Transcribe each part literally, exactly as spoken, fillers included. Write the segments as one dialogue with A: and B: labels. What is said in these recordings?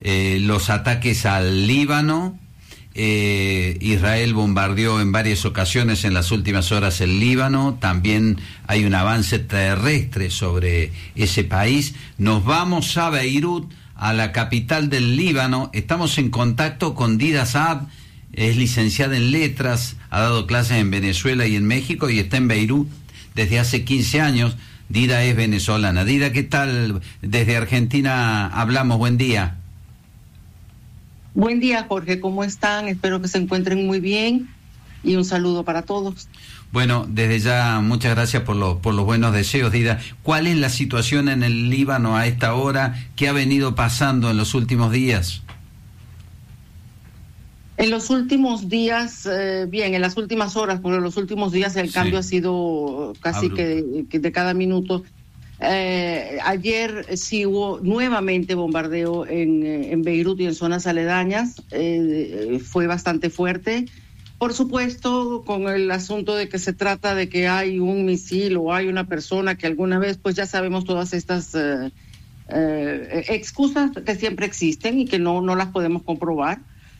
A: eh, los ataques al Líbano. Eh, Israel bombardeó en varias ocasiones en las últimas horas el Líbano. También hay un avance terrestre sobre ese país. Nos vamos a Beirut, a la capital del Líbano. Estamos en contacto con Dida Saab. Es licenciada en letras, ha dado clases en Venezuela y en México y está en Beirut desde hace quince años. Dida es venezolana. Dida, ¿qué tal? Desde Argentina hablamos. Buen día.
B: Buen día, Jorge, ¿cómo están? Espero que se encuentren muy bien y un saludo para todos.
A: Bueno, desde ya muchas gracias por los por los buenos deseos, Dida. ¿Cuál es la situación en el Líbano a esta hora? ¿Qué ha venido pasando en los últimos días?
B: En los últimos días, eh, bien, en las últimas horas, porque en los últimos días el sí. cambio ha sido casi que, que de cada minuto. Eh, ayer sí hubo nuevamente bombardeo en, en Beirut y en zonas aledañas, eh, fue bastante fuerte, por supuesto con el asunto de que se trata de que hay un misil o hay una persona que alguna vez, pues ya sabemos todas estas eh, eh, excusas que siempre existen y que no, no las podemos comprobar.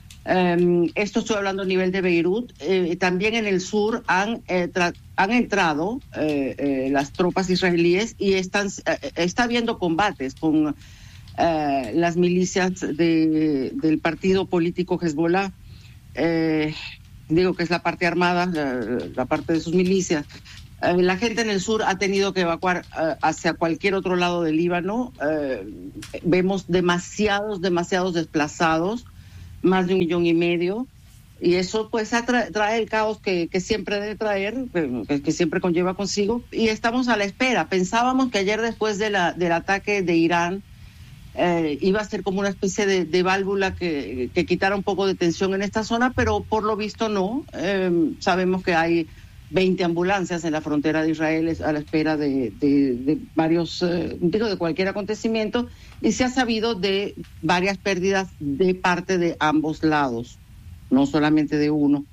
B: Um, esto estoy hablando a nivel de Beirut. Eh, también en el sur han, eh, tra- han entrado eh, eh, las tropas israelíes y están eh, está habiendo combates con eh, las milicias de, del partido político Hezbollah. Eh, digo que es la parte armada, la, la parte de sus milicias. Eh, la gente en el sur ha tenido que evacuar eh, hacia cualquier otro lado del Líbano. Eh, vemos demasiados, demasiados desplazados. Más de un millón y medio, y eso pues atra- trae el caos que, que siempre debe traer, que, que siempre conlleva consigo, y estamos a la espera. Pensábamos que ayer después de la, del ataque de Irán eh, iba a ser como una especie de, de válvula que, que quitara un poco de tensión en esta zona, pero por lo visto no. Eh, sabemos que hay veinte ambulancias en la frontera de Israel a la espera de, de, de varios, eh, digo, de cualquier acontecimiento, y se ha sabido de varias pérdidas de parte de ambos lados, no solamente de uno.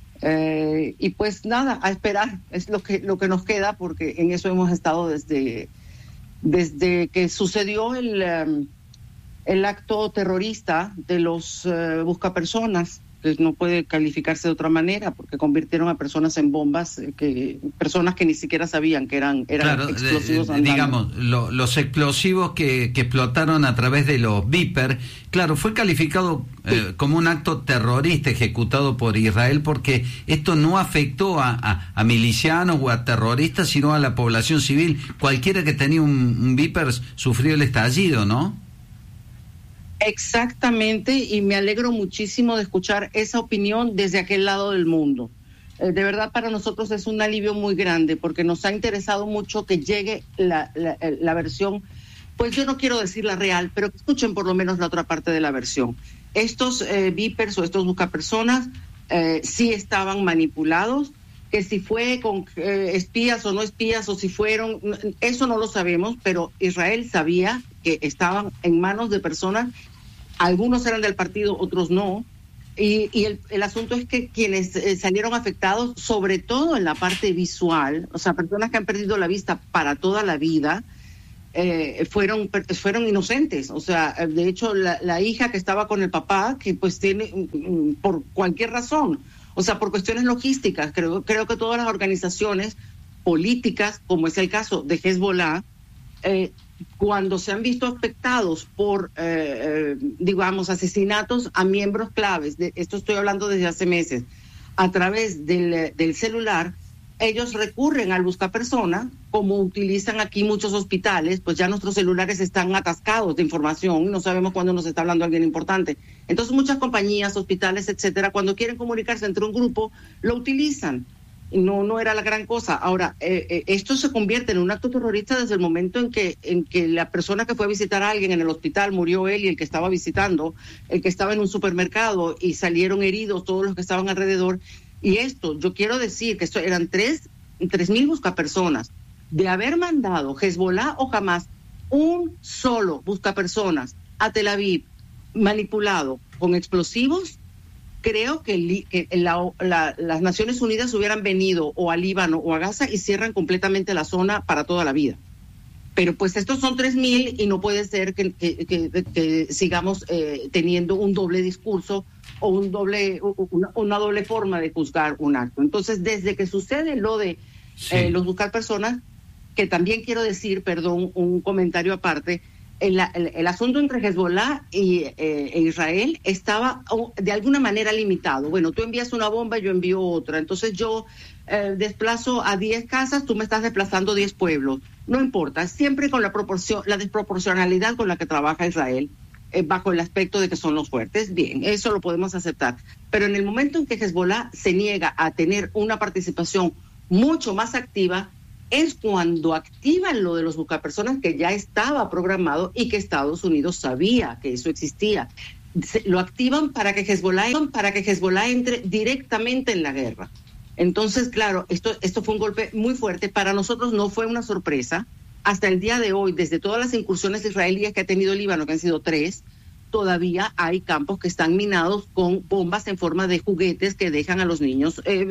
B: Eh, y pues nada, a esperar, es lo que, lo que nos queda, porque en eso hemos estado desde, desde que sucedió el, um, el acto terrorista de los uh, buscapersonas, que no puede calificarse de otra manera, porque convirtieron a personas en bombas, eh, que personas que ni siquiera sabían que eran, eran
A: claro,
B: explosivos.
A: Eh, digamos, lo, los explosivos que, que explotaron a través de los Viper, claro, fue calificado eh, sí. como un acto terrorista ejecutado por Israel, porque esto no afectó a, a, a milicianos o a terroristas, sino a la población civil. Cualquiera que tenía un, un Viper sufrió el estallido, ¿no?
B: Exactamente, y me alegro muchísimo de escuchar esa opinión desde aquel lado del mundo. Eh, de verdad, para nosotros es un alivio muy grande, porque nos ha interesado mucho que llegue la, la, la versión, pues yo no quiero decir la real, pero que escuchen por lo menos la otra parte de la versión. Estos eh, Vipers o estos buscapersonas eh, sí estaban manipulados, que si fue con eh, espías o no espías, o si fueron, eso no lo sabemos, pero Israel sabía que estaban en manos de personas. Algunos eran del partido, otros no, y, y el, el asunto es que quienes eh, salieron afectados, sobre todo en la parte visual, o sea, personas que han perdido la vista para toda la vida, eh, fueron fueron inocentes. O sea, de hecho, la, la hija que estaba con el papá, que pues tiene, por cualquier razón, o sea, por cuestiones logísticas, creo, creo que todas las organizaciones políticas, como es el caso de Hezbollah, eh, cuando se han visto afectados por, eh, eh, digamos, asesinatos a miembros claves, de esto estoy hablando desde hace meses, a través del, del celular, ellos recurren al buscapersona, como utilizan aquí muchos hospitales, pues ya nuestros celulares están atascados de información, no sabemos cuándo nos está hablando alguien importante. Entonces muchas compañías, hospitales, etcétera, cuando quieren comunicarse entre un grupo, lo utilizan. No, no era la gran cosa. Ahora, eh, eh, esto se convierte en un acto terrorista desde el momento en que, en que la persona que fue a visitar a alguien en el hospital, murió él y el que estaba visitando, el que estaba en un supermercado, y salieron heridos todos los que estaban alrededor. Y esto, yo quiero decir que esto eran tres, tres mil buscapersonas. De haber mandado Hezbollah o Hamas un solo buscapersonas a Tel Aviv manipulado con explosivos, creo que, que la, la, las Naciones Unidas hubieran venido o a Líbano o a Gaza y cierran completamente la zona para toda la vida. pero pues estos son tres mil y no puede ser que, que, que, que sigamos eh, teniendo un doble discurso o un doble, una, una doble forma de juzgar un acto. Entonces, desde que sucede lo de sí. eh, los buscar personas, que también quiero decir, perdón, un comentario aparte, el, el, el asunto entre Hezbollah y eh, e Israel estaba de alguna manera limitado. Bueno, tú envías una bomba, yo envío otra. Entonces yo eh, desplazo a diez casas, tú me estás desplazando diez pueblos. No importa, siempre con la proporción, la desproporcionalidad con la que trabaja Israel, eh, bajo el aspecto de que son los fuertes. Bien, eso lo podemos aceptar. Pero en el momento en que Hezbollah se niega a tener una participación mucho más activa, es cuando activan lo de los buscapersonas, que ya estaba programado y que Estados Unidos sabía que eso existía. Se, lo activan para que Hezbollah, para que Hezbollah entre directamente en la guerra. Entonces, claro, esto, esto fue un golpe muy fuerte. Para nosotros no fue una sorpresa. Hasta el día de hoy, desde todas las incursiones israelíes que ha tenido el Líbano, que han sido tres, todavía hay campos que están minados con bombas en forma de juguetes que dejan a los niños eh,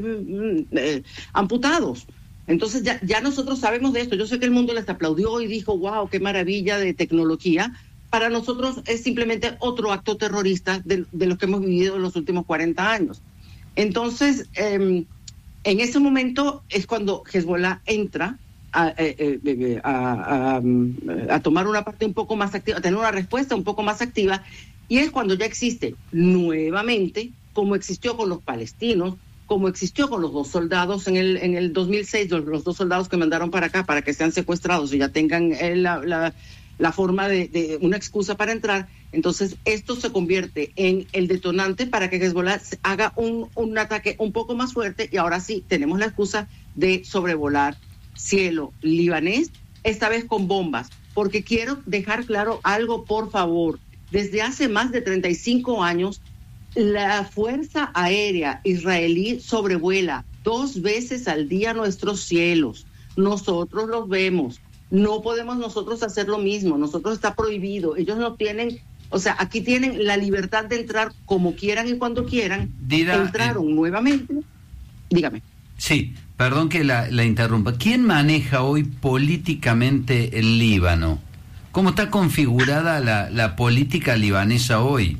B: eh, eh, amputados. Entonces ya, ya nosotros sabemos de esto. Yo sé que el mundo les aplaudió y dijo, wow, qué maravilla de tecnología. Para nosotros es simplemente otro acto terrorista de, de lo que hemos vivido en los últimos cuarenta años. Entonces, eh, en ese momento es cuando Hezbollah entra a, eh, eh, a, a, a tomar una parte un poco más activa, a tener una respuesta un poco más activa, y es cuando ya existe nuevamente, como existió con los palestinos, como existió con los dos soldados en el en el dos mil seis, los, los dos soldados que mandaron para acá para que sean secuestrados y ya tengan eh, la, la, la forma de, de una excusa para entrar. Entonces esto se convierte en el detonante para que Hezbollah haga un, un ataque un poco más fuerte, y ahora sí tenemos la excusa de sobrevolar cielo libanés, esta vez con bombas, porque quiero dejar claro algo, por favor. Desde hace más de treinta y cinco años, la Fuerza Aérea Israelí sobrevuela dos veces al día nuestros cielos. Nosotros los vemos. No podemos nosotros hacer lo mismo. Nosotros está prohibido. Ellos no tienen, o sea, aquí tienen la libertad de entrar como quieran y cuando quieran. Dida, Entraron eh, nuevamente. Dígame.
A: Sí, perdón que la, la interrumpa. ¿Quién maneja hoy políticamente el Líbano? ¿Cómo está configurada la, la política libanesa hoy?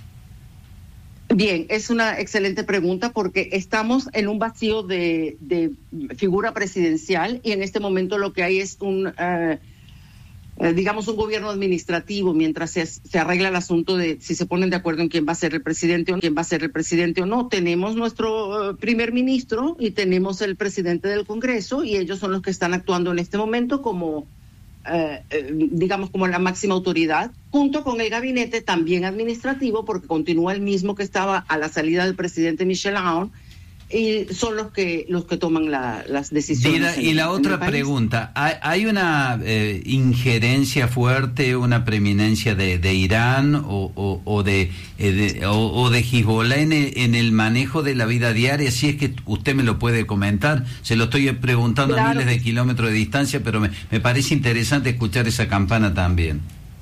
B: Bien, es una excelente pregunta, porque estamos en un vacío de, de figura presidencial, y en este momento lo que hay es un, uh, uh, digamos, un gobierno administrativo mientras se, se arregla el asunto de si se ponen de acuerdo en quién va a ser el presidente o quién va a ser el presidente o no. Tenemos nuestro uh, primer ministro y tenemos el presidente del Congreso, y ellos son los que están actuando en este momento como Eh, eh, digamos como la máxima autoridad, junto con el gabinete también administrativo, porque continúa el mismo que estaba a la salida del presidente Michel Aoun, y son los que los que toman la, las decisiones.
A: Dida, y la otra pregunta, ¿hay, hay una eh, injerencia fuerte, una preeminencia de, de Irán o, o, o de, eh, de o, o de Hezbollah en el, en el manejo de la vida diaria? Si es que usted me lo puede comentar, se lo estoy preguntando claro. a miles de kilómetros de distancia, pero me, me parece interesante escuchar esa campana también.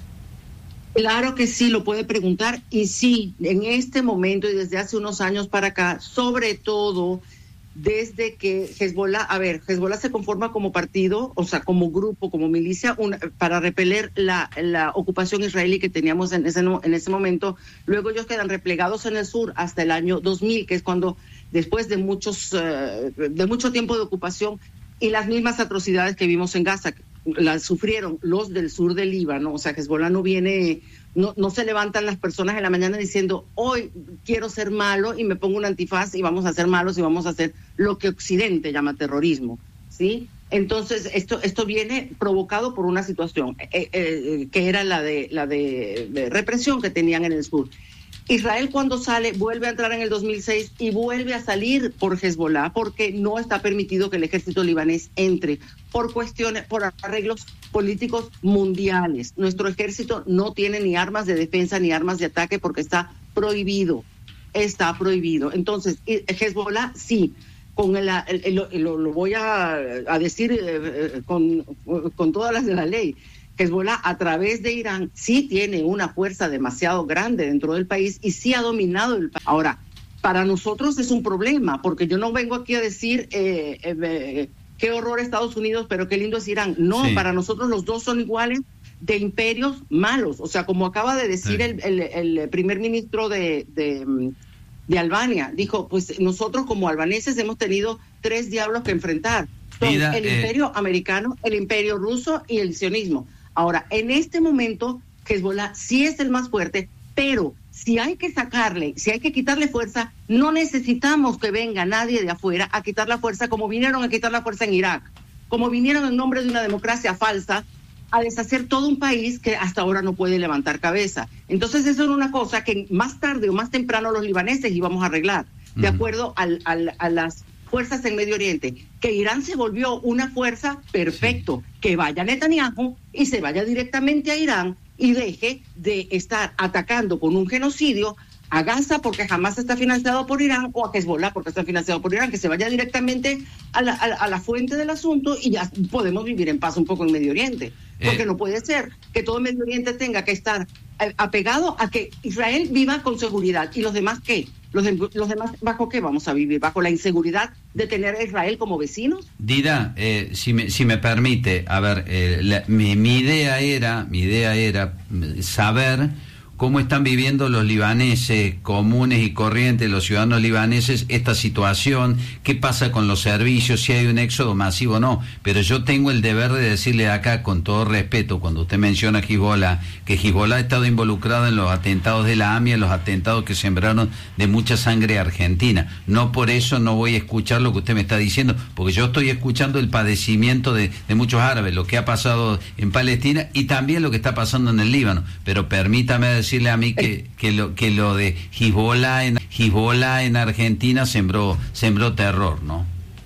B: Claro que sí, lo puede preguntar, y sí, en este momento y desde hace unos años para acá, sobre todo desde que Hezbollah, a ver, Hezbollah se conforma como partido, o sea, como grupo, como milicia, una, para repeler la, la ocupación israelí que teníamos en ese, en ese momento. Luego ellos quedan replegados en el sur hasta el año dos mil, que es cuando, después de muchos, uh, de mucho tiempo de ocupación y las mismas atrocidades que vimos en Gaza, las sufrieron los del sur del Líbano. O sea, Hezbollah no viene, no, no se levantan las personas en la mañana diciendo, hoy quiero ser malo y me pongo un antifaz y vamos a ser malos y vamos a hacer lo que Occidente llama terrorismo, ¿sí? Entonces, esto esto viene provocado por una situación eh, eh, que era la de la de, de represión que tenían en el sur. Israel, cuando sale, vuelve a entrar en el dos mil seis y vuelve a salir por Hezbollah, porque no está permitido que el ejército libanés entre por cuestiones, por arreglos políticos mundiales. Nuestro ejército no tiene ni armas de defensa ni armas de ataque porque está prohibido, está prohibido. Entonces, Hezbollah sí, con el, el, el, el, lo, lo voy a, a decir eh, con, con todas las de la ley. Hezbollah, a través de Irán, sí tiene una fuerza demasiado grande dentro del país y sí ha dominado el país. Ahora, para nosotros es un problema, porque yo no vengo aquí a decir, eh, eh, qué horror Estados Unidos, pero qué lindo es Irán. No, sí. Para nosotros los dos son iguales de imperios malos. O sea, como acaba de decir sí. el, el, el primer ministro de, de, de Albania, dijo, pues nosotros como albaneses hemos tenido tres diablos que enfrentar. Son Mira, el eh... imperio americano, el imperio ruso y el sionismo. Ahora, en este momento, Hezbollah sí es el más fuerte, pero si hay que sacarle, si hay que quitarle fuerza, no necesitamos que venga nadie de afuera a quitar la fuerza como vinieron a quitar la fuerza en Irak, como vinieron en nombre de una democracia falsa a deshacer todo un país que hasta ahora no puede levantar cabeza. Entonces eso era una cosa que más tarde o más temprano los libaneses íbamos a arreglar, de uh-huh. acuerdo al, al, a las fuerzas en Medio Oriente, que Irán se volvió una fuerza, perfecto, sí. que vaya Netanyahu y se vaya directamente a Irán y deje de estar atacando con un genocidio a Gaza porque jamás está financiado por Irán, o a Hezbollah porque está financiado por Irán, que se vaya directamente a la, a, a la fuente del asunto y ya podemos vivir en paz un poco en Medio Oriente. Porque eh. no puede ser que todo Medio Oriente tenga que estar apegado a que Israel viva con seguridad. ¿Y los demás qué? ¿Los, de, los demás bajo qué vamos a vivir? ¿Bajo la inseguridad de tener a Israel como vecinos?
A: Dida, eh, si, me, si me permite, a ver, eh, la, mi, mi idea era, mi idea era saber cómo están viviendo los libaneses comunes y corrientes, los ciudadanos libaneses, esta situación, qué pasa con los servicios, si hay un éxodo masivo o no. Pero yo tengo el deber de decirle acá, con todo respeto, cuando usted menciona Hezbollah, que Hezbollah ha estado involucrado en los atentados de la AMIA, en los atentados que sembraron de mucha sangre argentina. No por eso no voy a escuchar lo que usted me está diciendo, porque yo estoy escuchando el padecimiento de, de muchos árabes, lo que ha pasado en Palestina y también lo que está pasando en el Líbano. Pero permítame decir decirle a mí que, que lo que lo de Hezbollah en Hezbollah en Argentina sembró sembró terror, ¿no?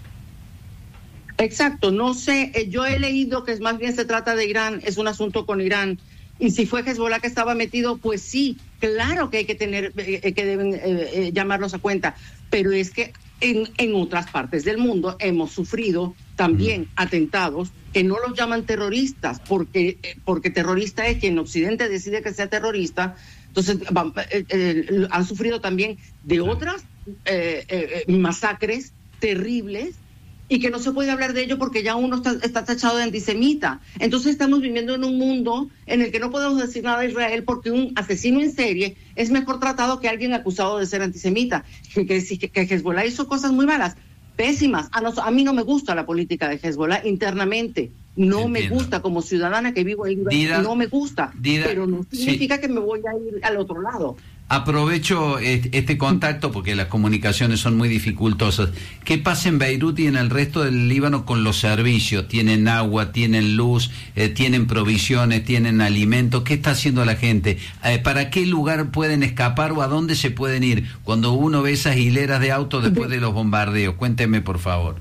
B: Exacto, no sé, yo he leído que más bien se trata de Irán, es un asunto con Irán, y si fue Hezbollah que estaba metido, pues sí, claro que hay que tener, eh, que deben eh, eh, llamarlos a cuenta, pero es que en, en otras partes del mundo hemos sufrido también mm. atentados que no los llaman terroristas, porque, porque terrorista es quien en Occidente decide que sea terrorista. Entonces eh, eh, han sufrido también de otras eh, eh, masacres terribles y que no se puede hablar de ello porque ya uno está, está tachado de antisemita. Entonces estamos viviendo en un mundo en el que no podemos decir nada de Israel porque un asesino en serie es mejor tratado que alguien acusado de ser antisemita, que, que, que, que Hezbollah hizo cosas muy malas, pésimas. A, no, a mí no me gusta la política de Hezbollah internamente, no Entiendo. me gusta como ciudadana que vivo ahí, Dida, no me gusta, Dida, pero no significa sí. que me voy a ir al otro lado.
A: Aprovecho este contacto porque las comunicaciones son muy dificultosas. ¿Qué pasa en Beirut y en el resto del Líbano con los servicios? ¿Tienen agua, tienen luz, eh, tienen provisiones, tienen alimentos? ¿Qué está haciendo la gente? Eh, ¿Para qué lugar pueden escapar o a dónde se pueden ir cuando uno ve esas hileras de autos después de los bombardeos? Cuénteme, por favor.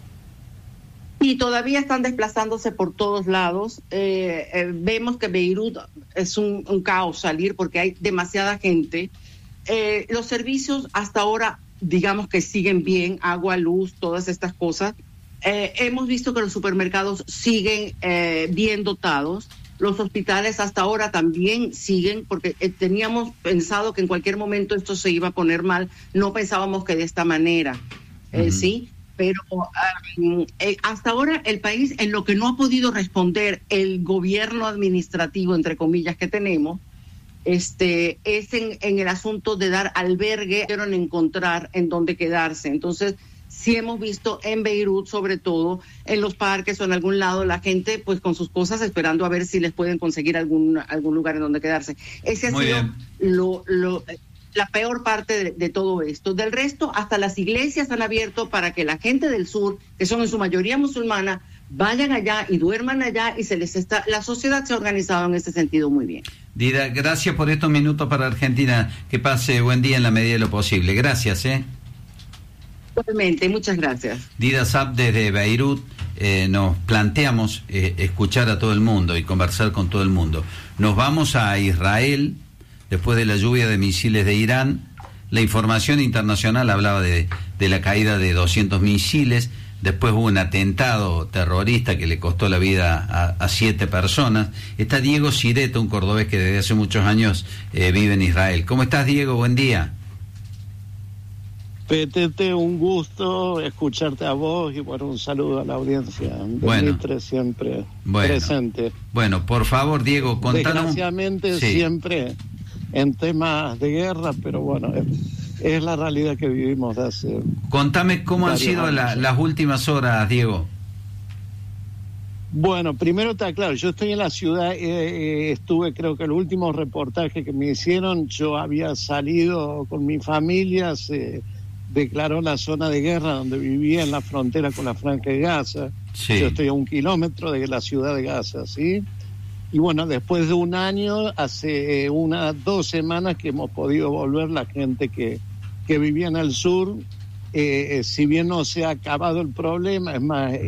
B: Y todavía están desplazándose por todos lados. Eh, eh, vemos que Beirut es un, un caos salir porque hay demasiada gente. Eh, los servicios hasta ahora, digamos que siguen bien, agua, luz, todas estas cosas. Eh, hemos visto que los supermercados siguen eh, bien dotados. Los hospitales hasta ahora también siguen, porque eh, teníamos pensado que en cualquier momento esto se iba a poner mal. No pensábamos que de esta manera, eh, uh-huh. ¿sí? Pero um, eh, hasta ahora el país, en lo que no ha podido responder el gobierno administrativo, entre comillas, que tenemos, este, es en, en el asunto de dar albergue, pero en encontrar en dónde quedarse. Entonces, sí hemos visto en Beirut, sobre todo, en los parques o en algún lado, la gente pues con sus cosas esperando a ver si les pueden conseguir algún, algún lugar en donde quedarse. Ese ha
A: Muy
B: sido
A: bien.
B: lo... lo la peor parte de, de todo esto. Del resto, hasta las iglesias han abierto para que la gente del sur, que son en su mayoría musulmana, vayan allá y duerman allá y se les está... La sociedad se ha organizado en ese sentido muy bien.
A: Dida, gracias por estos minutos para Argentina. Que pase buen día en la medida de lo posible. Gracias, ¿eh?
B: Igualmente, muchas gracias.
A: Dida Saab desde Beirut. Eh, nos planteamos eh, escuchar a todo el mundo y conversar con todo el mundo. Nos vamos a Israel. Después de la lluvia de misiles de Irán, la información internacional hablaba de, de la caída de doscientos misiles, después hubo un atentado terrorista que le costó la vida a, a siete personas. Está Diego Sireta, un cordobés que desde hace muchos años eh, vive en Israel. ¿Cómo estás, Diego? Buen día.
C: Petete, un gusto escucharte a vos y bueno, un saludo a la audiencia.
A: Bueno.
C: Dmitre siempre
A: bueno.
C: presente.
A: Bueno, por favor, Diego, contanos.
C: Desgraciadamente
A: sí.
C: siempre en temas de guerra, pero bueno, es, es la realidad que vivimos de hace...
A: Contame cómo han sido la, las últimas horas, Diego.
C: Bueno, primero está claro, yo estoy en la ciudad, eh, eh, estuve, creo que el último reportaje que me hicieron, yo había salido con mi familia, se declaró la zona de guerra donde vivía en la frontera con la Franja de Gaza.
A: Sí.
C: Yo estoy a un kilómetro de la ciudad de Gaza, ¿sí? Y bueno, después de un año, hace eh, unas dos semanas que hemos podido volver la gente que, que vivía en el sur, eh, eh, si bien no se ha acabado el problema, es más...